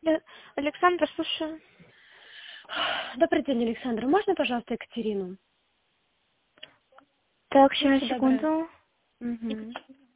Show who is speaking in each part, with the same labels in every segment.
Speaker 1: Да, Александр, слушаю.
Speaker 2: Добрый день, Александр. Можно, пожалуйста, Екатерину?
Speaker 1: Так, сейчас,
Speaker 2: Будьте добры.
Speaker 1: секунду.
Speaker 2: Мгм.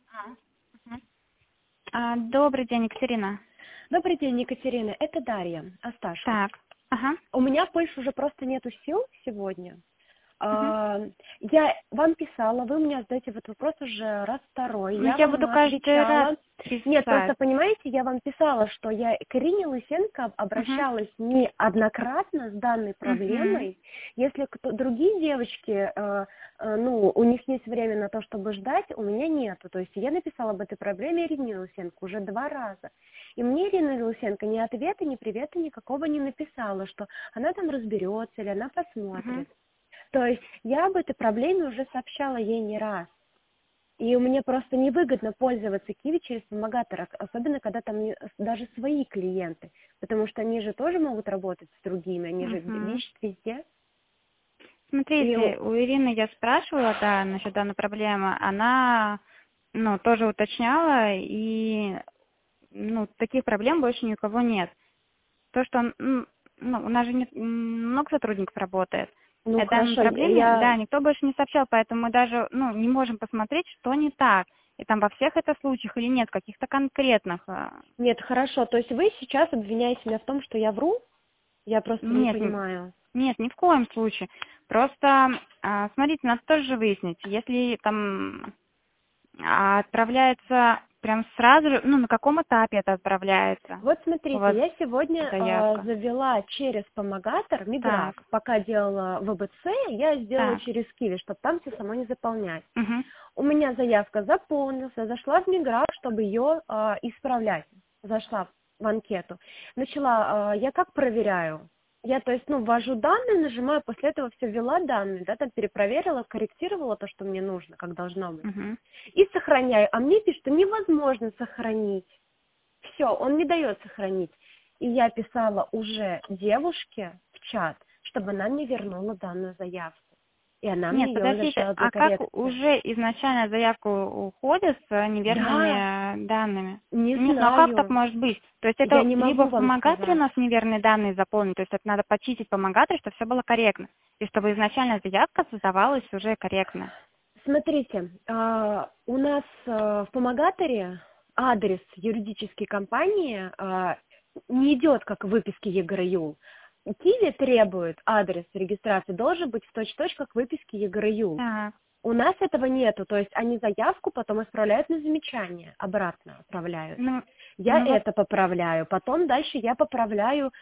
Speaker 1: Добрый день, Екатерина.
Speaker 2: Добрый день, Екатерина. Это Дарья Асташева.
Speaker 1: Так, ага.
Speaker 2: У меня больше уже просто нету сил сегодня.
Speaker 1: Мгм.
Speaker 2: Я вам писала, вы мне задаете этот вопрос уже раз второй.
Speaker 1: Ну,
Speaker 2: Я
Speaker 1: я
Speaker 2: вам
Speaker 1: буду каждый раз
Speaker 2: отвечала. Нет, просто
Speaker 1: писать.
Speaker 2: понимаете, я вам писала, что я к Ирине Лысенко
Speaker 1: Мгм.
Speaker 2: обращалась неоднократно с данной
Speaker 1: Мгм.
Speaker 2: проблемой. Если другие девочки, ну, у них есть время на то, чтобы ждать, у меня нету. То есть я написала об этой проблеме Ирине Лысенко уже 2 раза. И мне Ирина Лысенко ни ответа, ни привета никакого не написала, что она там разберется или она
Speaker 1: Мгм.
Speaker 2: посмотрит. То есть я об этой проблеме уже сообщала ей не раз. И мне просто невыгодно пользоваться Киви через помогатора, особенно когда там даже свои клиенты, потому что они же тоже могут работать с другими, они же
Speaker 1: Мгм.
Speaker 2: ищут везде. И,
Speaker 1: Смотрите, у Ирины я спрашивала, да, насчет данной проблемы. Она, ну, тоже уточняла, и, ну, таких проблем больше ни у кого нет. То, что, ну, у нас же много сотрудников работает.
Speaker 2: ну
Speaker 1: О данной
Speaker 2: хорошо,
Speaker 1: проблеме, да,
Speaker 2: я...
Speaker 1: никто больше не сообщал, поэтому мы даже, ну, не можем посмотреть, что не так. И там во всех это случаях или нет, каких-то конкретных.
Speaker 2: Нет, хорошо, то есть вы сейчас обвиняете меня в том, что я вру? Я просто не
Speaker 1: Нет,
Speaker 2: понимаю.
Speaker 1: нет, ни в коем случае. Просто, смотрите, надо тоже выяснить, если там отправляется прям сразу же, ну, на каком этапе это отправляется
Speaker 2: Вот
Speaker 1: у
Speaker 2: смотрите,
Speaker 1: вас
Speaker 2: я сегодня
Speaker 1: заявка.
Speaker 2: завела через помогатор Миграф.
Speaker 1: Так,
Speaker 2: Пока делала ВБЦ, я сделала
Speaker 1: так.
Speaker 2: через Киви, чтобы там все само не заполнять.
Speaker 1: Угу.
Speaker 2: У меня заявка заполнилась, я зашла в Миграф, чтобы ее исправлять. Зашла в анкету. Начала, я как проверяю? Я, то есть, ну, ввожу данные, нажимаю, после этого все ввела данные, да, там перепроверила, корректировала то, что мне нужно, как должно быть.
Speaker 1: Угу.
Speaker 2: И сохраняю. А мне пишут, что невозможно сохранить. Все, он не дает сохранить. И я писала уже девушке в чат, чтобы она мне вернула данную заявку. И она мне
Speaker 1: Нет,
Speaker 2: ее
Speaker 1: подождите,
Speaker 2: возвращала для
Speaker 1: а как
Speaker 2: коррекции.
Speaker 1: уже изначально заявка уходит с
Speaker 2: Да,
Speaker 1: неверными данными?
Speaker 2: не
Speaker 1: Нет, ну а как так
Speaker 2: знаю.
Speaker 1: может быть? То есть
Speaker 2: Я
Speaker 1: это
Speaker 2: не
Speaker 1: либо
Speaker 2: могу
Speaker 1: в
Speaker 2: вам
Speaker 1: помогателе у
Speaker 2: сказать.
Speaker 1: нас неверные данные заполнены, то есть это надо почистить помогатель, чтобы все было корректно, и чтобы изначально заявка создавалась уже корректно.
Speaker 2: Смотрите, у нас в помогаторе адрес юридической компании не идет как в выписке ЕГРЮЛ. Киви требует адрес регистрации, должен быть в точь-в-точь, как в выписке ЕГРЮЛ.
Speaker 1: Так.
Speaker 2: У нас этого нету, то есть они заявку потом отправляют на замечание, обратно отправляют.
Speaker 1: Ну,
Speaker 2: Я
Speaker 1: ну вот,
Speaker 2: это поправляю, потом дальше я поправляю,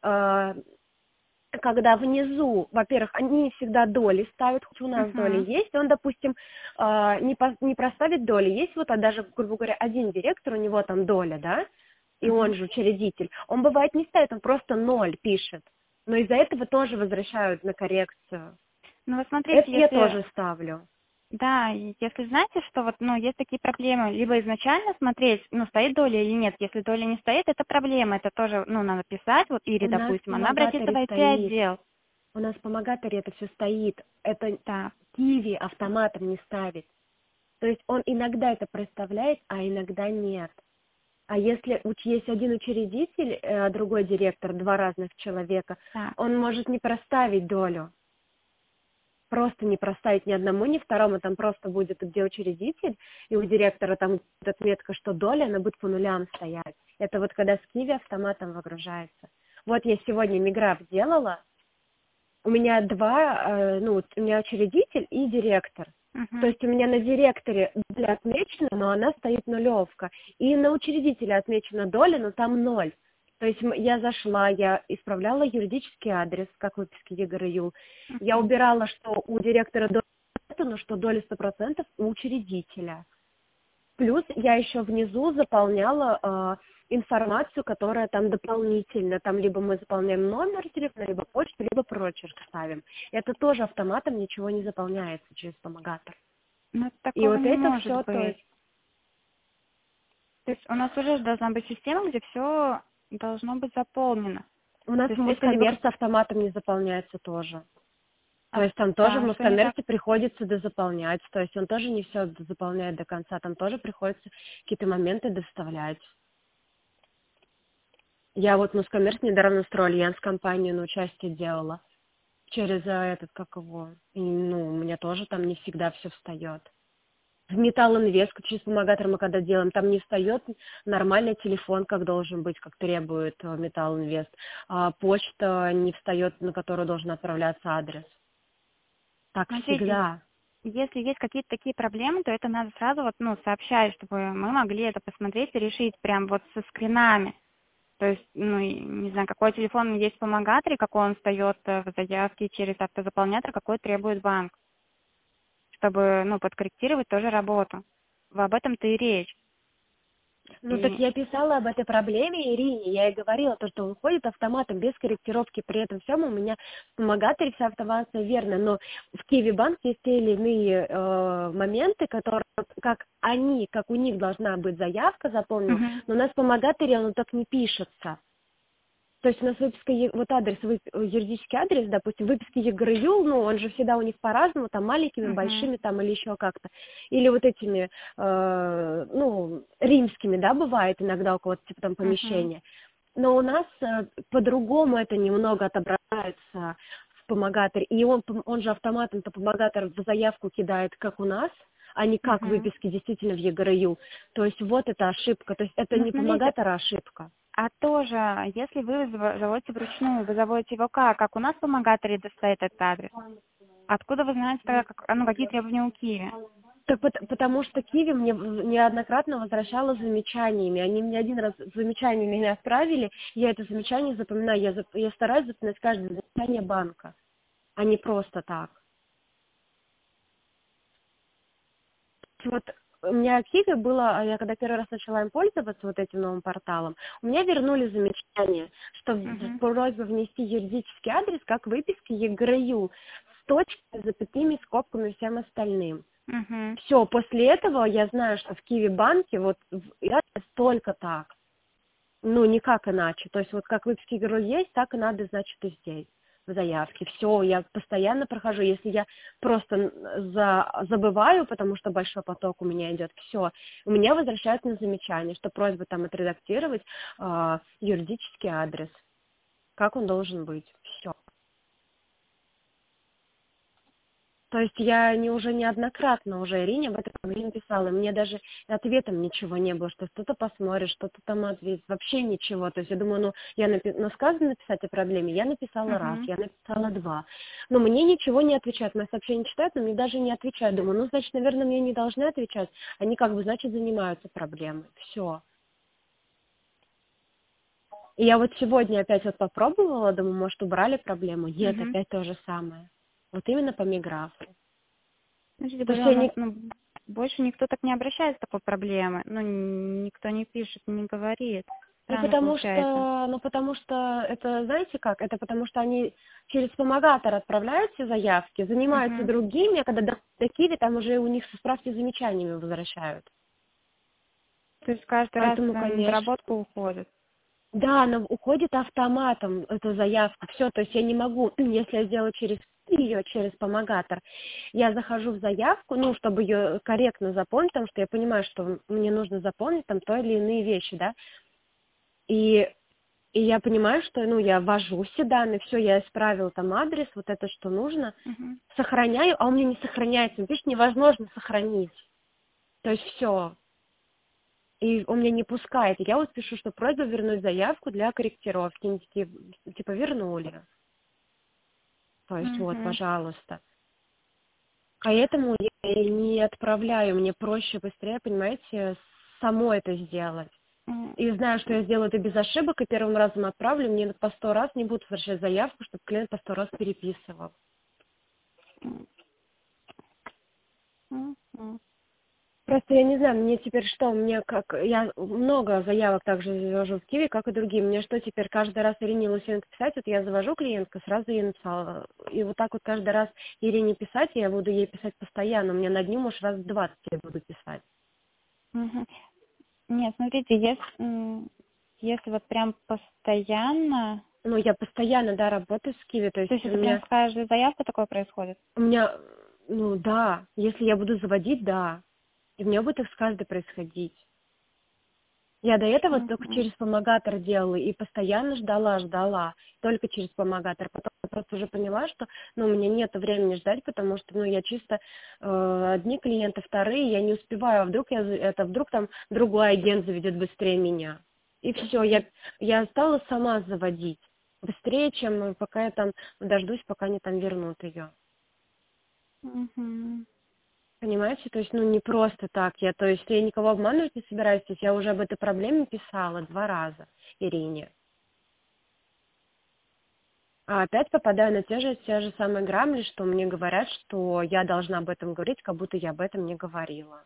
Speaker 2: когда внизу, во-первых, они не всегда доли ставят, хоть у нас доли
Speaker 1: угу,
Speaker 2: есть, он, допустим, не проставит доли, есть вот даже, грубо говоря, один директор, у него там доля, да, и
Speaker 1: угу.
Speaker 2: он же учредитель, он бывает не ставит, он просто 0 пишет, но из-за этого тоже возвращают на коррекцию.
Speaker 1: Ну вот смотрите,
Speaker 2: Это я
Speaker 1: если
Speaker 2: тоже ставлю.
Speaker 1: да, и если знаете, что вот, ну, есть такие проблемы, либо изначально смотреть, ну, стоит доля или нет. Если доля не стоит, это проблема, это тоже, ну, надо писать, вот
Speaker 2: У
Speaker 1: Ире,
Speaker 2: нас в
Speaker 1: допустим, она обратится в
Speaker 2: помогаторе стоит,
Speaker 1: IT-отдел.
Speaker 2: у нас в помогаторе это все стоит, это
Speaker 1: Так,
Speaker 2: Киви автоматом не ставит. То есть он иногда это проставляет, а иногда нет. А если есть один учредитель, другой директор, 2 разных человека,
Speaker 1: так.
Speaker 2: он может не проставить долю. Просто не проставить ни одному, ни второму. Там просто будет, где учредитель, и у директора там будет отметка, что доля, она будет по нулям стоять. Это вот когда с Киви автоматом выгружается. Вот я сегодня миграф делала, у меня у меня учредитель и директор. То
Speaker 1: Угу,
Speaker 2: есть у меня на директоре доля отмечена, но она стоит нулевка. И на учредителе отмечена доля, но там 0. То есть я зашла, я исправляла юридический адрес, как в выписке ЕГРЮ. Я
Speaker 1: угу.
Speaker 2: убирала, что у директора доля, но что доля 100% у учредителя. Плюс я еще внизу заполняла информацию, которая там дополнительно. Там либо мы заполняем номер телефона, либо почту, либо прочерк ставим. Это тоже автоматом ничего не заполняется через помогатор.
Speaker 1: Ну,
Speaker 2: И
Speaker 1: такого
Speaker 2: вот
Speaker 1: не
Speaker 2: это
Speaker 1: может
Speaker 2: все, то
Speaker 1: быть.
Speaker 2: есть,
Speaker 1: То есть у нас уже должна быть система, где все должно быть заполнено.
Speaker 2: у нас
Speaker 1: То
Speaker 2: в
Speaker 1: есть это либо
Speaker 2: Москоммерце автоматом не заполняется тоже. То есть там тоже в
Speaker 1: да, что не так?
Speaker 2: Москоммерце приходится дозаполнять. То есть он тоже не все заполняет до конца. Там тоже приходится какие-то моменты доставлять. Я вот Мускоммерс недавно строил Альянс компанию на участие делала. Через этот, как его, и, ну, у меня тоже там не всегда все встает. В Металл Инвест через помогатор мы когда делаем, там не встает нормальный телефон, как должен быть, как требует Металл Инвест. А почта не встает, на которую должен отправляться адрес. Так
Speaker 1: Смотрите,
Speaker 2: всегда.
Speaker 1: если есть какие-то такие проблемы, то это надо сразу вот, ну, сообщать, чтобы мы могли это посмотреть и решить прям вот со скринами. То есть, ну, не знаю, какой телефон есть в помогаторе, какой он встает в заявке через автозаполнятор, какой требует банк, чтобы, ну, подкорректировать тоже работу. Об этом-то и речь.
Speaker 2: Ну, так
Speaker 1: И,
Speaker 2: я писала об этой проблеме Ирине, я ей говорила, то, что он ходит автоматом без корректировки, при этом всем у меня в помогаторе вся автомация верно, но в Киви Банк есть те или иные моменты, которые, как у них должна быть заявка заполнена,
Speaker 1: Мгм.
Speaker 2: но у нас в помогаторе оно так не пишется. То есть у нас выписка, вот адрес, юридический адрес, допустим, выписки ЕГРЮ, ну, он же всегда у них по-разному, там маленькими,
Speaker 1: Мгм.
Speaker 2: большими, там, или еще как-то. Или вот этими, ну, римскими, да, бывает иногда у кого-то, типа, там,
Speaker 1: Мгм.
Speaker 2: помещения. Но у нас по-другому это немного отображается в помогаторе. И он же автоматом-то помогатор в заявку кидает, как у нас, а не как
Speaker 1: Мгм.
Speaker 2: выписки действительно в ЕГРЮ. То есть вот эта ошибка. То есть это
Speaker 1: Ну,
Speaker 2: не
Speaker 1: смотрите,
Speaker 2: помогатор, а ошибка.
Speaker 1: а тоже, если вы заводите вручную, вы заводите его как у нас в помогаторе достает этот адрес? Откуда вы знаете, тогда, ну, какие требования у Киви?
Speaker 2: Так потому что Киви мне неоднократно возвращала замечаниями. Они мне один раз замечаниями меня отправили, я это замечание запоминаю, я стараюсь запоминать каждое замечание банка, а не просто так. Вот у меня Киви было, я когда первый раз начала им пользоваться, вот этим новым порталом, у меня вернули замечание, что
Speaker 1: Мгм.
Speaker 2: просьба внести юридический адрес как выписки ЕГРЮ с точками, запятыми, скобками и всем остальным.
Speaker 1: Мгм.
Speaker 2: Все, после этого я знаю, что в Киви банке вот я только так, ну никак иначе. То есть вот как выписки ГРУ есть, так и надо, значит, и здесь в заявке. Все, я постоянно прохожу. Если я просто забываю, потому что большой поток у меня идет, все, у меня возвращают на замечание, что просьба там отредактировать юридический адрес, как он должен быть. Все. То есть я уже неоднократно уже Ирине об этом проблеме писала, и мне даже ответом ничего не было, что что-то посмотришь, что-то там ответит, вообще ничего. То есть я думаю, ну, но сказано написать о проблеме, я написала раз,
Speaker 1: Мгм.
Speaker 2: я написала два. Но мне ничего не отвечают, мои сообщения читают, но мне даже не отвечают. Думаю, ну, значит, наверное, мне не должны отвечать, они как бы, значит, занимаются проблемой. Все. И я вот сегодня опять вот попробовала, думаю, может, убрали проблему. Нет,
Speaker 1: Мгм.
Speaker 2: опять то же самое. Вот именно по миграфу.
Speaker 1: Значит, я
Speaker 2: То есть
Speaker 1: говорю, у
Speaker 2: я
Speaker 1: нас,
Speaker 2: не
Speaker 1: ну, больше никто так не обращается с такой проблемой. Ну, никто не пишет, не говорит. Странно получается.
Speaker 2: потому что это, знаете как, это потому что они через помогатор отправляют все заявки, занимаются
Speaker 1: Мгм.
Speaker 2: другими, а когда до Киви, там уже у них со справки с замечаниями возвращают.
Speaker 1: То есть каждый раз
Speaker 2: Поэтому,
Speaker 1: на
Speaker 2: конечно,
Speaker 1: доработку уходит.
Speaker 2: да, она уходит автоматом, эта заявка, все, то есть я не могу, если я сделаю ее через помогатор, я захожу в заявку, ну, чтобы ее корректно заполнить, потому что я понимаю, что мне нужно заполнить там то или иные вещи, да, и я понимаю, что, ну, я ввожу все данные, все, я исправила там адрес, вот это, что нужно,
Speaker 1: Мгм.
Speaker 2: сохраняю, а у меня не сохраняется. Видишь, невозможно сохранить. То есть все. И он меня не пускает. И я вот пишу, что просьба вернуть заявку для корректировки. Они такие, типа, вернули. То есть вот,
Speaker 1: Мгм.
Speaker 2: пожалуйста. Поэтому я и не отправляю. Мне проще, быстрее, понимаете, само это сделать.
Speaker 1: М,
Speaker 2: И знаю, что я сделаю это без ошибок, и первым разом отправлю, мне по 100 раз не будут возвращать заявку, чтобы клиент по 100 раз переписывал.
Speaker 1: м.
Speaker 2: Просто я не знаю, мне теперь что, мне как, я много заявок также завожу в Киви, как и другие. Мне что теперь каждый раз Ирине Лысенко писать, вот я завожу клиентку, сразу ей написала. И вот так вот каждый раз Ирине писать, я буду ей писать постоянно. Мне на дню, может, раз в 20 я буду писать.
Speaker 1: Мгм. Нет, смотрите, если вот прям постоянно,
Speaker 2: Ну, я постоянно, да, работаю с Киви, то
Speaker 1: то
Speaker 2: есть
Speaker 1: есть это прям с каждой заявкой такое происходит?
Speaker 2: у меня, ну, да, если я буду заводить, да. И у меня будет их с каждой происходить. Я до этого только
Speaker 1: Мгм.
Speaker 2: через помогатор делала и постоянно ждала, только через помогатор. Потом я просто уже поняла, что, ну, у меня нет времени ждать, потому что, ну, я чисто одни клиенты, вторые, я не успеваю, а вдруг там другой агент заведет быстрее меня. И все, я стала сама заводить быстрее, чем пока я там дождусь, пока они там вернут ее.
Speaker 1: Мгм.
Speaker 2: Понимаете, то есть, ну, не просто так. То есть, я никого обманывать не собираюсь. То есть, я уже об этой проблеме писала 2 раза Ирине. А опять попадаю на те же самые грабли, что мне говорят, что я должна об этом говорить, как будто я об этом не говорила.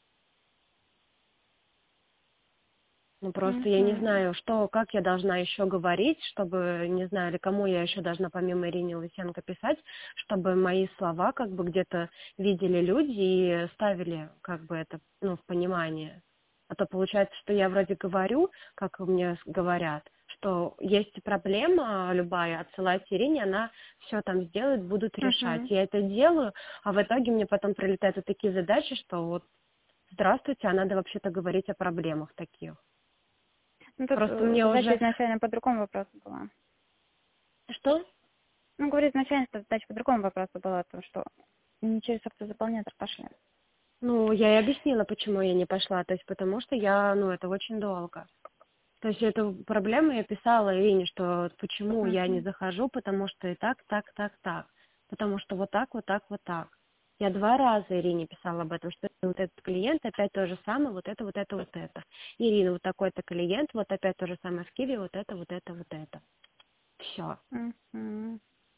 Speaker 2: Ну, просто я не
Speaker 1: Мгм.
Speaker 2: знаю, как я должна еще говорить, чтобы, не знаю, или кому я еще должна помимо Ирины Лысенко писать, чтобы мои слова как бы где-то видели люди и ставили как бы это, ну, в понимание. А то получается, что я вроде говорю, как мне говорят, что есть проблема любая, отсылайте Ирине, она все там сделает, будут решать.
Speaker 1: Мгм.
Speaker 2: Я это делаю, а в итоге мне потом прилетают вот такие задачи, что вот, здравствуйте, а надо вообще-то говорить о проблемах таких.
Speaker 1: Ну, тут
Speaker 2: Просто мне
Speaker 1: задача
Speaker 2: уже...
Speaker 1: изначально по другому вопросу была.
Speaker 2: Что?
Speaker 1: Ну, говорю, изначально что задача по другому вопросу была, то, что не через автозаполнятор пошли.
Speaker 2: Ну, я и объяснила, почему я не пошла. То есть, потому что это очень долго. То есть, эту проблему я писала Ирине, что почему я не
Speaker 1: Мгм.
Speaker 2: захожу, потому что и так, так, так, так. Потому что вот так, вот так, вот так. Я 2 раза Ирине писала об этом, что вот этот клиент опять то же самое, вот это, вот это, вот это. Ирина, вот такой-то клиент, вот опять то же самое в Киеве, вот это, вот это, вот это. Все.
Speaker 1: Мгм.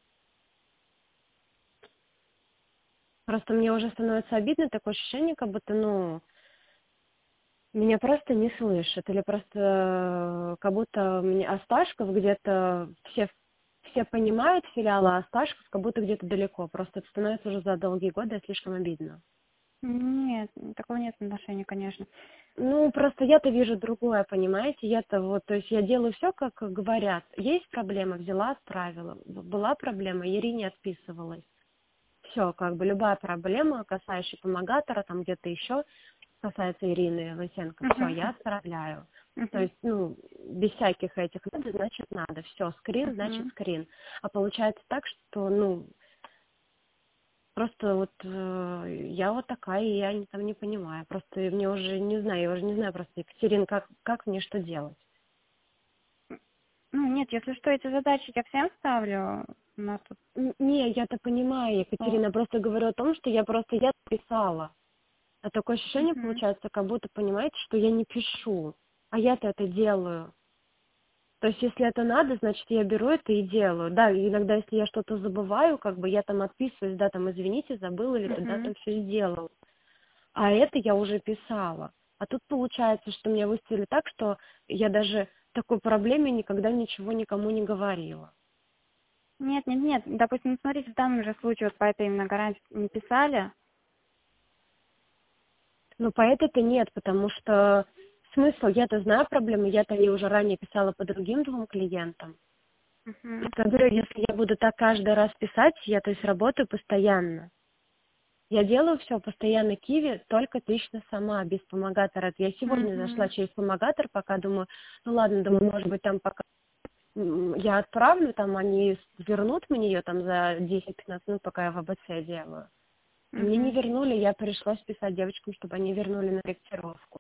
Speaker 2: Просто мне уже становится обидно, такое ощущение, как будто, меня просто не слышат, или просто как будто мне Осташков где-то все понимают филиалы, а Осташков как будто где-то далеко. Просто это становится уже за долгие годы слишком обидно.
Speaker 1: Нет, такого нет отношения, конечно.
Speaker 2: Ну, просто я-то вижу другое, понимаете? Я-то вот, то есть я делаю все, как говорят. Есть проблема, взяла, отправила. Была проблема, Ирине отписывалась. Все, как бы любая проблема, касающаяся помогатора, там где-то еще, касается Ирины Лысенко, все,
Speaker 1: Мгм.
Speaker 2: я отправляю. То
Speaker 1: Мгм.
Speaker 2: есть, без всяких этих надо, значит надо. Все, скрин, значит
Speaker 1: Мгм.
Speaker 2: скрин. А получается так, что, просто вот я вот такая, и я там не понимаю. Просто мне уже не знаю, я уже не знаю просто, Екатерина, как мне что делать?
Speaker 1: Ну, нет, если что, эти задачи я всем ставлю. У нас тут...
Speaker 2: Не, я-то понимаю, Екатерина, просто говорю о том, что я писала. А такое ощущение
Speaker 1: Мгм.
Speaker 2: получается, как будто, понимаете, что я не пишу, а я-то это делаю. То есть, если это надо, значит, я беру это и делаю. Да, и иногда, если я что-то забываю, как бы я там отписываюсь, да, там, извините, забыла или тогда
Speaker 1: Мгм.
Speaker 2: там все сделала. А это я уже писала. А тут получается, что меня выставили так, что я даже такой проблеме никогда ничего никому не говорила.
Speaker 1: Нет, нет, нет. Допустим, ну, смотрите, в данном же случае вот по этой именно гарантии не писали.
Speaker 2: Но по этой-то нет, потому что смысл, я-то знаю проблемы, я-то ей уже ранее писала по другим 2 клиентам.
Speaker 1: Мгм.
Speaker 2: Я говорю, если я буду так каждый раз писать, я, то есть, работаю постоянно. Я делаю все постоянно Киви, только лично сама, без помогатора. Я сегодня зашла
Speaker 1: Мгм.
Speaker 2: через помогатор, пока думаю, ну ладно, думаю, может быть, там пока я отправлю, там они вернут мне ее там за 10-15 минут, пока я в АБЦ делаю. И мне не
Speaker 1: Мгм.
Speaker 2: вернули, я пришлось писать девочкам, чтобы они вернули на корректировку.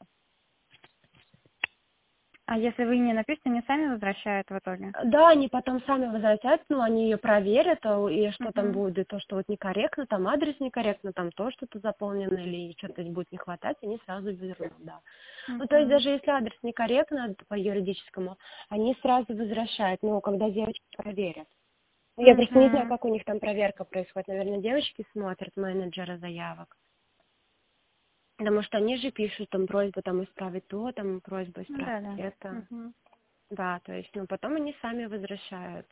Speaker 1: А если вы не напишете, они сами возвращают в итоге?
Speaker 2: Да, они потом сами возвратят, они ее проверят, и что там
Speaker 1: Мгм.
Speaker 2: будет, и то, что вот некорректно, там адрес некорректно, там то что-то заполнено, или что-то будет не хватать, они сразу вернут, да. Ну, то есть
Speaker 1: Мгм.
Speaker 2: даже если адрес некорректно по юридическому, они сразу возвращают, когда девочки проверят. Я просто не знаю,
Speaker 1: Мгм.
Speaker 2: как у них там проверка происходит. Наверное, девочки смотрят менеджера заявок. Потому что они же пишут там просьбу там исправить то, там просьбу
Speaker 1: Ну
Speaker 2: исправить
Speaker 1: да, да.
Speaker 2: это.
Speaker 1: Мгм.
Speaker 2: Да, то есть, потом они сами возвращают.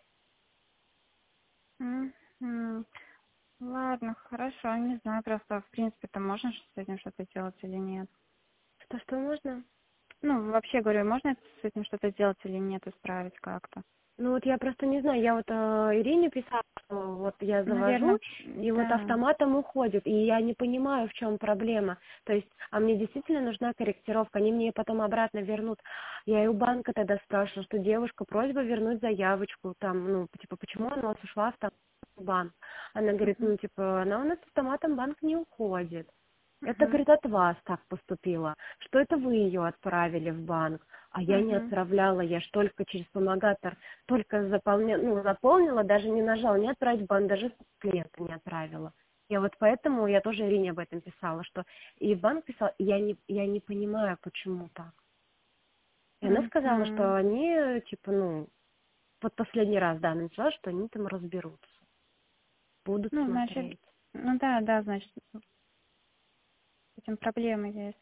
Speaker 1: Мгм. Ладно, хорошо, не знаю, просто в принципе-то можно с этим что-то делать или нет.
Speaker 2: Что можно?
Speaker 1: Ну, вообще говорю, можно с этим что-то сделать или нет, исправить как-то?
Speaker 2: Ну вот я просто не знаю, я вот Ирине писала, что вот я завожу,
Speaker 1: Наверное,
Speaker 2: и вот
Speaker 1: да.
Speaker 2: автоматом уходит, и я не понимаю, в чем проблема. То есть, а мне действительно нужна корректировка, они мне потом обратно вернут. Я и у банка тогда спрашивала, что девушка, просьба вернуть заявочку, там, ну, типа, почему она у вас ушла в банк? Она говорит,
Speaker 1: Мгм,
Speaker 2: ну, типа, она у нас автоматом в банк не уходит. Это,
Speaker 1: мгм,
Speaker 2: говорит, от вас так поступило, что это вы ее отправили в банк, а я не
Speaker 1: мгм.
Speaker 2: отправляла, я ж только через помогатор, только заполнила, даже не нажала, не отправить в банк, даже клиента не отправила. Я вот поэтому, я тоже Ирине об этом писала, что и в банк писала, и я не понимаю, почему так. И она сказала,
Speaker 1: Мгм.
Speaker 2: что они, типа, ну, вот последний раз, да, она написала, что они там разберутся, будут
Speaker 1: Ну, значит,
Speaker 2: смотреть.
Speaker 1: ну да, да, значит, с этим проблемы есть.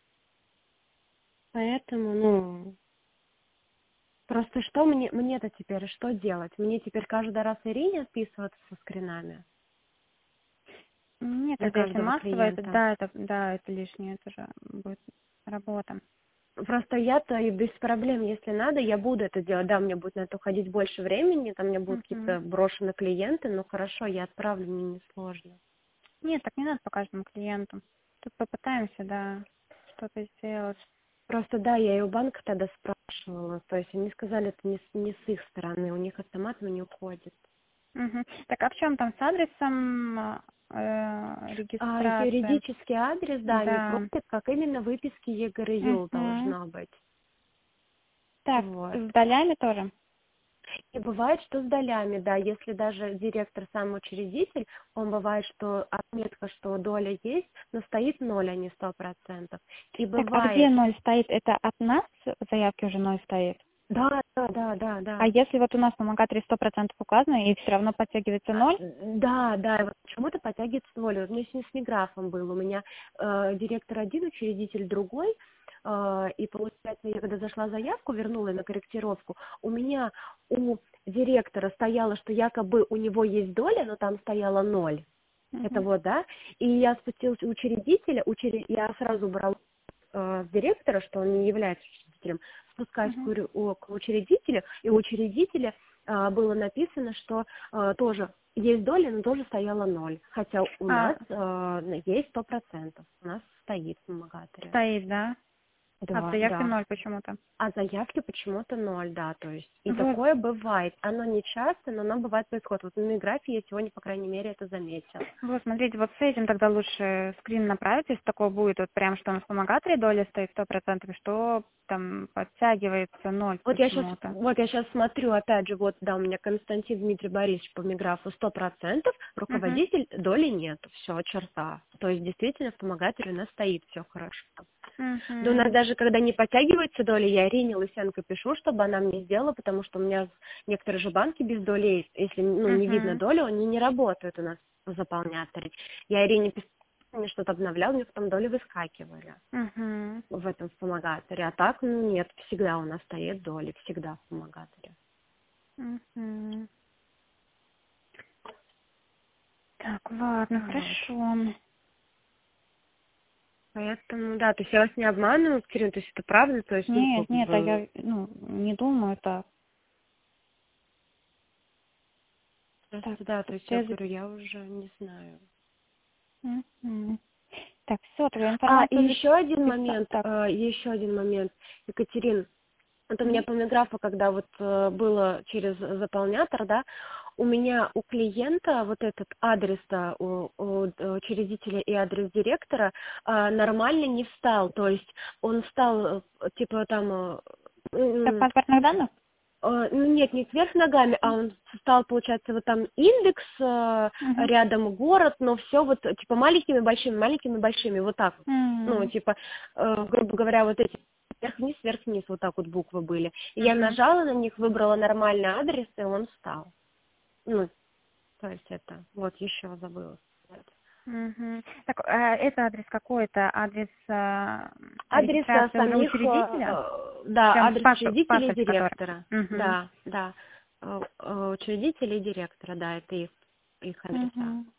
Speaker 2: Поэтому, ну, просто что мне-то теперь, что делать? Мне теперь каждый раз Ирине отписываться со скринами
Speaker 1: Нет,
Speaker 2: для
Speaker 1: это если
Speaker 2: каждого
Speaker 1: массово, это
Speaker 2: клиента?
Speaker 1: да, это лишнее, это же будет работа.
Speaker 2: Просто я-то и без проблем, если надо, я буду это делать. Да, мне будет на это уходить больше времени, там у меня будут
Speaker 1: Мгм.
Speaker 2: какие-то брошенные клиенты, но хорошо, я отправлю, мне не сложно.
Speaker 1: Нет, так не надо по каждому клиенту. Тут попытаемся, да, что-то сделать.
Speaker 2: Просто да, я и у банка тогда спрашивала, то есть они сказали, это не с их стороны, у них автоматом не уходит.
Speaker 1: Мгм. Так, а в чем там с адресом регистрации?
Speaker 2: Юридический адрес, да, они
Speaker 1: Да.
Speaker 2: просят, как именно выписки ЕГРЮЛ
Speaker 1: Мгм.
Speaker 2: должно быть.
Speaker 1: Так,
Speaker 2: Вот.
Speaker 1: с долями тоже?
Speaker 2: И бывает, что с долями, да, если даже директор сам учредитель, он бывает, что отметка, что доля есть, но стоит ноль, а не 100%. И
Speaker 1: Так, а где
Speaker 2: бывает,
Speaker 1: ноль стоит? Это от нас в заявке уже ноль стоит?
Speaker 2: да, да, да, да,
Speaker 1: А
Speaker 2: да.
Speaker 1: если вот у нас на Магатре 100% указано, и все равно подтягивается ноль?
Speaker 2: Да, да, и вот почему-то подтягивается ноль. Вот у меня сегодня с миграфом был, у меня директор один, учредитель другой, и получается, я когда зашла заявку, вернула на корректировку, у меня у директора стояло, что якобы у него есть доля, но там стояло ноль. Это
Speaker 1: Мгм.
Speaker 2: вот, да. И я спустилась у учредителя, я сразу брала с директора, что он не является учредителем, спускаюсь
Speaker 1: Мгм.
Speaker 2: к учредителю, и у учредителя было написано, что тоже есть доля, но тоже стояла ноль. Хотя у
Speaker 1: А,
Speaker 2: нас есть 100%. У нас стоит в вымогаторе.
Speaker 1: стоит, да? А в
Speaker 2: Да,
Speaker 1: заявке
Speaker 2: да.
Speaker 1: ноль почему-то.
Speaker 2: А заявки почему-то ноль, да, то есть. И
Speaker 1: Вот,
Speaker 2: такое бывает. Оно не часто, но оно бывает происходит. Вот на графе я сегодня, по крайней мере, это заметила.
Speaker 1: вот, смотрите, вот с этим тогда лучше скрин направить, если такое будет, вот прям, что на вспомогателе доля стоит 100%, что там подтягивается ноль почему-то.
Speaker 2: Вот я сейчас смотрю, опять же, вот, да, у меня Константин Дмитрий Борисович по миграфу 100%,
Speaker 1: Угу.
Speaker 2: руководитель доли нет, все, черта. То есть, действительно, вспомогатель у нас стоит, все хорошо. Да у нас
Speaker 1: Угу.
Speaker 2: даже, когда не подтягивается доля, я Ирине Лысенко пишу, чтобы она мне сделала, потому что у меня некоторые же банки без доли есть. Если, ну, не видно
Speaker 1: Угу.
Speaker 2: долю, они не работают у нас в заполняторе. Я Ирине писала, мне что-то обновлял, у меня потом доли выскакивали
Speaker 1: Угу.
Speaker 2: в этом вспомогаторе. А так, ну, нет, всегда у нас стоит доли, всегда в вспомогаторе.
Speaker 1: Угу. Так, ладно,
Speaker 2: Вот.
Speaker 1: хорошо.
Speaker 2: Поэтому, да, то есть я вас не обманываю, Кирилл, то есть это правда, то есть, ну, как
Speaker 1: Нет, нет, а
Speaker 2: бы,
Speaker 1: я, ну, не думаю так. Так,
Speaker 2: просто, да, то есть я
Speaker 1: связи.
Speaker 2: говорю, я уже не знаю.
Speaker 1: Мгм. Так, все, твою
Speaker 2: И
Speaker 1: информацию
Speaker 2: еще
Speaker 1: Так.
Speaker 2: один момент, Екатерин, вот у меня
Speaker 1: Мгм.
Speaker 2: по миграфу, когда вот было через заполнятор, да, у меня у клиента вот этот адрес-то у учредителя и адрес директора нормально не встал, то есть он встал типа там
Speaker 1: Так, паспортных данных?
Speaker 2: ну нет, не кверх ногами, а он стал, получается, вот там индекс,
Speaker 1: Угу.
Speaker 2: рядом город, но все вот типа маленькими большими, вот так вот. Ну,
Speaker 1: Угу.
Speaker 2: типа, грубо говоря, вот эти вверх-вниз, вот так вот буквы были. И я
Speaker 1: Угу.
Speaker 2: нажала на них, выбрала нормальный адрес, и он встал. Ну, то есть это, вот еще забыла сказать.
Speaker 1: Угу. Так, а это адрес какой? Это адрес
Speaker 2: Адрес
Speaker 1: регистрации уже
Speaker 2: самих,
Speaker 1: учредителя?
Speaker 2: да,
Speaker 1: Прям
Speaker 2: адрес
Speaker 1: в
Speaker 2: учредителя и
Speaker 1: паспорте который?
Speaker 2: директора.
Speaker 1: Угу.
Speaker 2: Да, да. Учредителя и директора, да, это их адреса.
Speaker 1: Угу.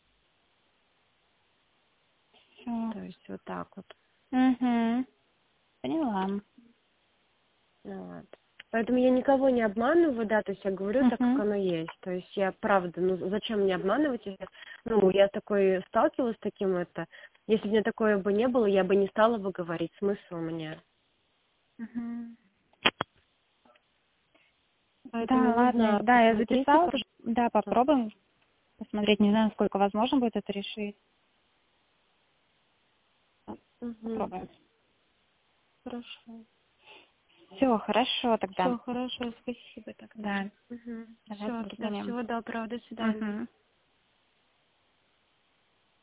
Speaker 1: Все.
Speaker 2: То есть вот так вот.
Speaker 1: Угу. Поняла.
Speaker 2: Ну, вот. Поэтому я никого не обманываю, да, то есть я говорю так, как
Speaker 1: Мгм.
Speaker 2: оно есть. То есть я правда, ну зачем мне обманывать, если, ну, я такой сталкивалась с таким это. Если бы мне такое бы не было, я бы не стала бы говорить, смысл мне.
Speaker 1: Мгм.
Speaker 2: Поэтому
Speaker 1: Да,
Speaker 2: не
Speaker 1: ладно,
Speaker 2: знаю,
Speaker 1: да, я
Speaker 2: посмотрите,
Speaker 1: записала,
Speaker 2: пожалуйста.
Speaker 1: да, попробуем посмотреть, не знаю, насколько возможно будет это решить.
Speaker 2: Угу.
Speaker 1: Попробуем.
Speaker 2: Хорошо.
Speaker 1: Все, хорошо тогда.
Speaker 2: Все, хорошо, спасибо тогда.
Speaker 1: Да,
Speaker 2: Угу.
Speaker 1: давай,
Speaker 2: Все,
Speaker 1: до
Speaker 2: да,
Speaker 1: свидания.
Speaker 2: всего доброго, до свидания.
Speaker 1: Мгм.